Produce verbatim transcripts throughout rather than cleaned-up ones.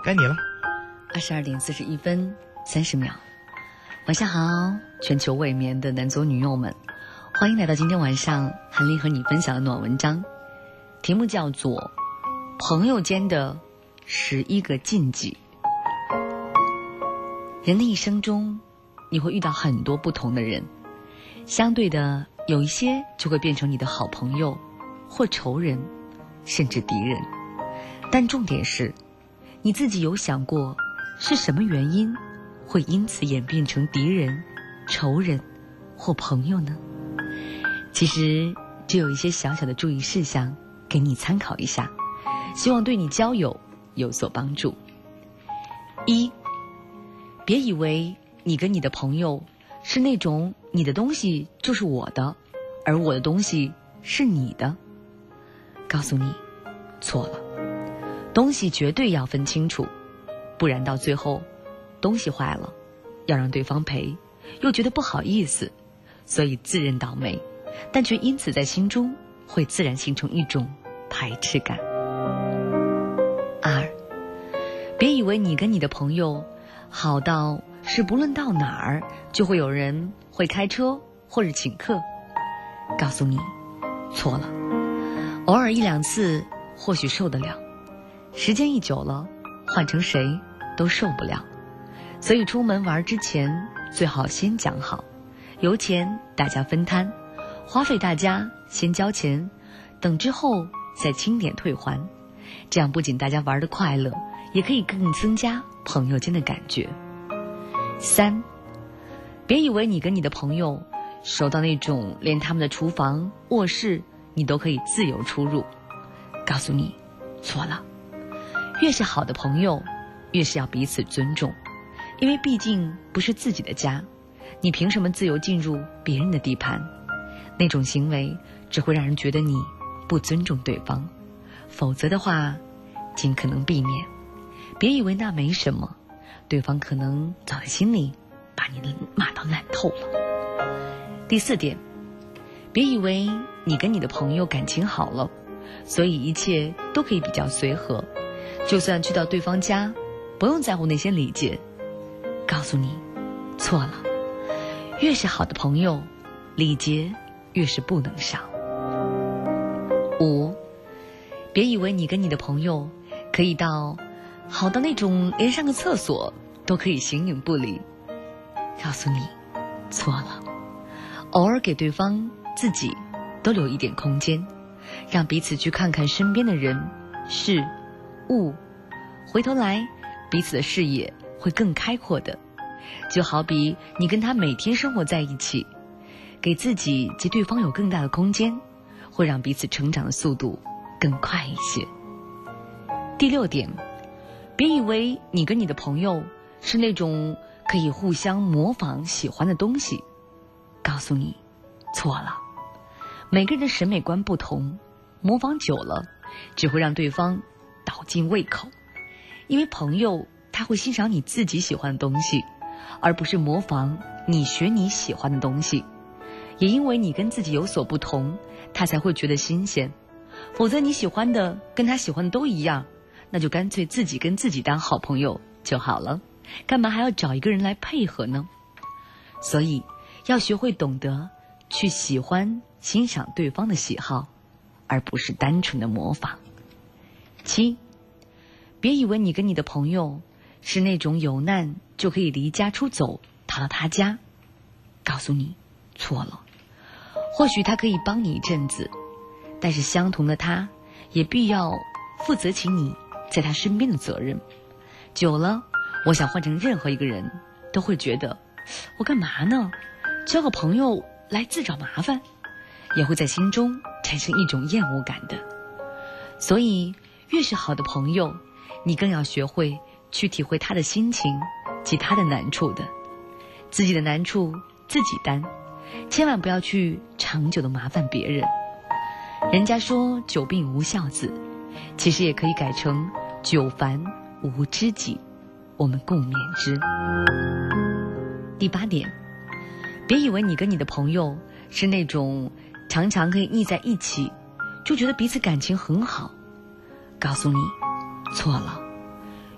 该你了。 二十二点四十一分三十秒，晚上好，全球未眠的男左女右们，欢迎来到今天晚上韩丽和你分享的暖文章，题目叫做朋友间的十一个禁忌。人的一生中，你会遇到很多不同的人，相对的，有一些就会变成你的好朋友或仇人，甚至敌人。但重点是，你自己有想过是什么原因会因此演变成敌人、仇人或朋友呢？其实只有一些小小的注意事项给你参考一下，希望对你交友有所帮助。一，别以为你跟你的朋友是那种你的东西就是我的，而我的东西是你的。告诉你，错了。东西绝对要分清楚，不然到最后东西坏了要让对方赔，又觉得不好意思，所以自认倒霉，但却因此在心中会自然形成一种排斥感。二，别以为你跟你的朋友好到是不论到哪儿就会有人会开车或者请客。告诉你，错了。偶尔一两次或许受得了，时间一久了，换成谁都受不了。所以出门玩之前最好先讲好，油钱大家分摊，花费大家先交钱，等之后再清点退还。这样不仅大家玩得快乐，也可以更增加朋友间的感觉。三，别以为你跟你的朋友熟到那种连他们的厨房、卧室你都可以自由出入。告诉你，错了。越是好的朋友，越是要彼此尊重，因为毕竟不是自己的家，你凭什么自由进入别人的地盘？那种行为只会让人觉得你不尊重对方，否则的话，尽可能避免。别以为那没什么，对方可能早在心里把你骂到烂透了。第四点，别以为你跟你的朋友感情好了，所以一切都可以比较随和，就算去到对方家，不用在乎那些礼节。告诉你，错了。越是好的朋友，礼节越是不能少。五，别以为你跟你的朋友可以到好到那种连上个厕所都可以形影不离。告诉你，错了。偶尔给对方自己都留一点空间，让彼此去看看身边的人事物，回头来彼此的视野会更开阔的。就好比你跟他每天生活在一起，给自己及对方有更大的空间，会让彼此成长的速度更快一些。第六点，别以为你跟你的朋友是那种可以互相模仿喜欢的东西。告诉你，错了。每个人的审美观不同，模仿久了只会让对方倒进胃口。因为朋友他会欣赏你自己喜欢的东西，而不是模仿你学你喜欢的东西。也因为你跟自己有所不同，他才会觉得新鲜。否则你喜欢的跟他喜欢的都一样，那就干脆自己跟自己当好朋友就好了，干嘛还要找一个人来配合呢？所以要学会懂得去喜欢欣赏对方的喜好，而不是单纯的模仿。七，别以为你跟你的朋友是那种有难就可以离家出走逃到他家。告诉你，错了。或许他可以帮你一阵子，但是相同的他也必要负责起你在他身边的责任。久了，我想换成任何一个人都会觉得，我干嘛呢？交个朋友来自找麻烦，也会在心中产生一种厌恶感的。所以越是好的朋友，你更要学会去体会他的心情及他的难处的。自己的难处自己担，千万不要去长久的麻烦别人。人家说久病无孝子，其实也可以改成久烦无知己，我们共勉之。第八点，别以为你跟你的朋友是那种常常可以腻在一起，就觉得彼此感情很好。告诉你，错了。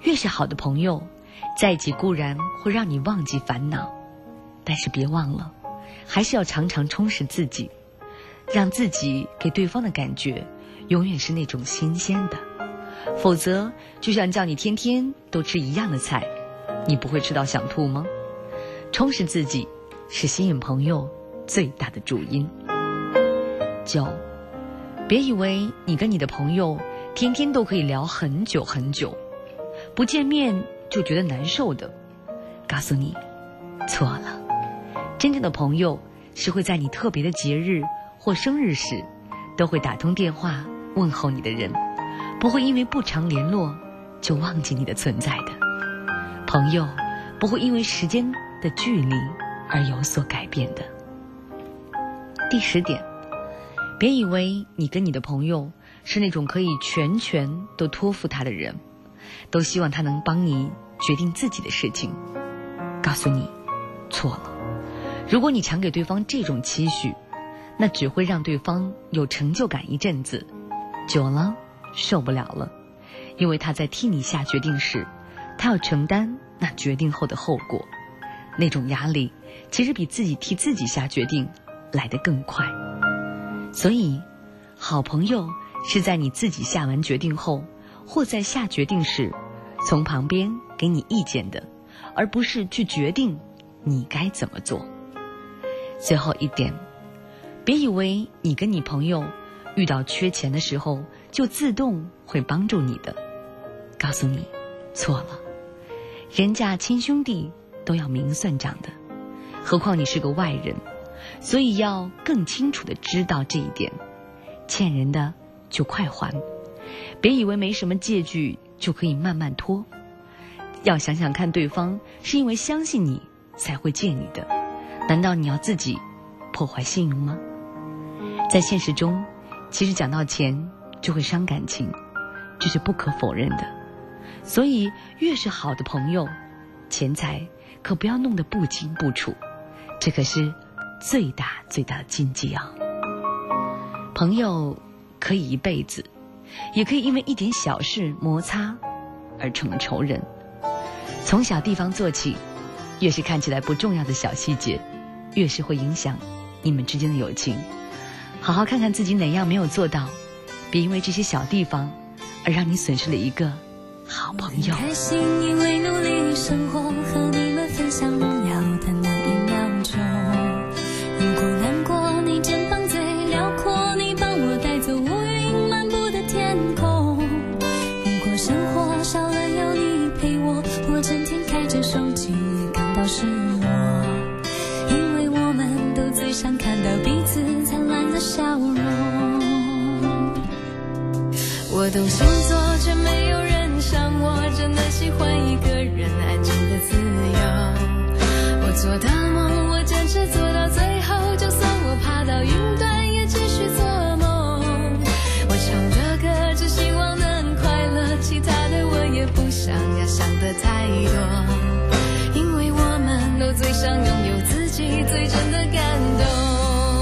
越是好的朋友，在一起固然会让你忘记烦恼，但是别忘了，还是要常常充实自己，让自己给对方的感觉永远是那种新鲜的。否则就像叫你天天都吃一样的菜，你不会吃到想吐吗？充实自己是吸引朋友最大的主因。九，别以为你跟你的朋友天天都可以聊很久很久，不见面就觉得难受的，告诉你错了。真正的朋友是会在你特别的节日或生日时都会打通电话问候你的人，不会因为不常联络就忘记你的存在的。朋友不会因为时间的距离而有所改变的。第十点，别以为你跟你的朋友是那种可以全权都托付他的人，都希望他能帮你决定自己的事情。告诉你错了。如果你常给对方这种期许，那只会让对方有成就感一阵子，久了受不了了。因为他在替你下决定时，他要承担那决定后的后果，那种压力其实比自己替自己下决定来得更快。所以好朋友是在你自己下完决定后，或在下决定时从旁边给你意见的，而不是去决定你该怎么做。最后一点，别以为你跟你朋友遇到缺钱的时候就自动会帮助你的，告诉你错了。人家亲兄弟都要明算账的，何况你是个外人，所以要更清楚地知道这一点。欠人的就快还，别以为没什么借据就可以慢慢拖，要想想看，对方是因为相信你才会借你的，难道你要自己破坏信用吗？在现实中，其实讲到钱就会伤感情，这是不可否认的。所以越是好的朋友，钱财可不要弄得不清不楚，这可是最大最大的禁忌啊！朋友可以一辈子，也可以因为一点小事摩擦而成了仇人。从小地方做起，越是看起来不重要的小细节，越是会影响你们之间的友情。好好看看自己哪样没有做到，别因为这些小地方而让你损失了一个好朋友。 开心因为努力生活，和你们分享荣耀的那一秒钟。因苦难过，你肩膀最辽阔，你帮我带走乌云漫布的天空。如果生活少了有你陪我，我整天开着手机也感到失落。因为我们都最想看到彼此灿烂的笑容。我懂星座，却没有人像我，真的喜欢一个人安静的自由。我做的梦，我坚持做到最后，就算我爬到云端，也继续做梦。我唱的歌，只希望能快乐，其他的我也不想要想得太多。因为我们都最想拥有自己最真的感动。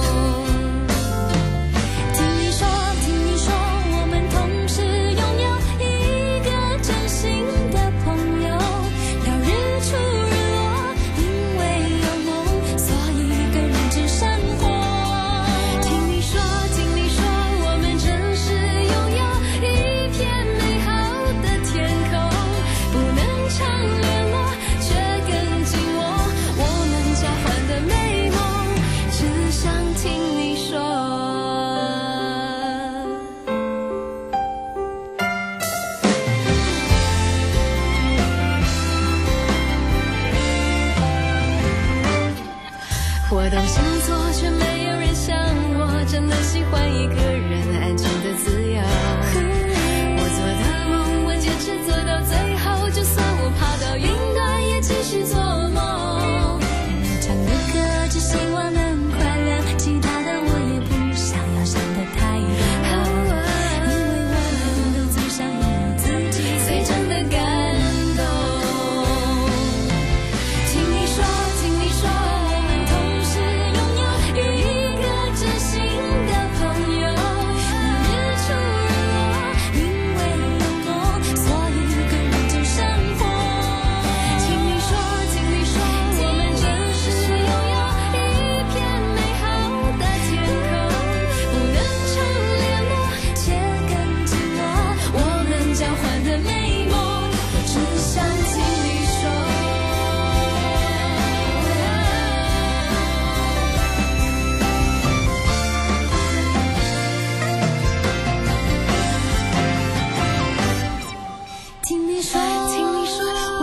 我懂星座，却没有人像我，真的喜欢一个人安静的自由。我做的梦，我坚持做到最后，就算我爬到云端，也继续做梦。唱的歌，只希望能快乐，其他的我也不想要想得太多。因为我们都最想拥有自己最真的感动。听你说，听你说，我们同时拥有听你说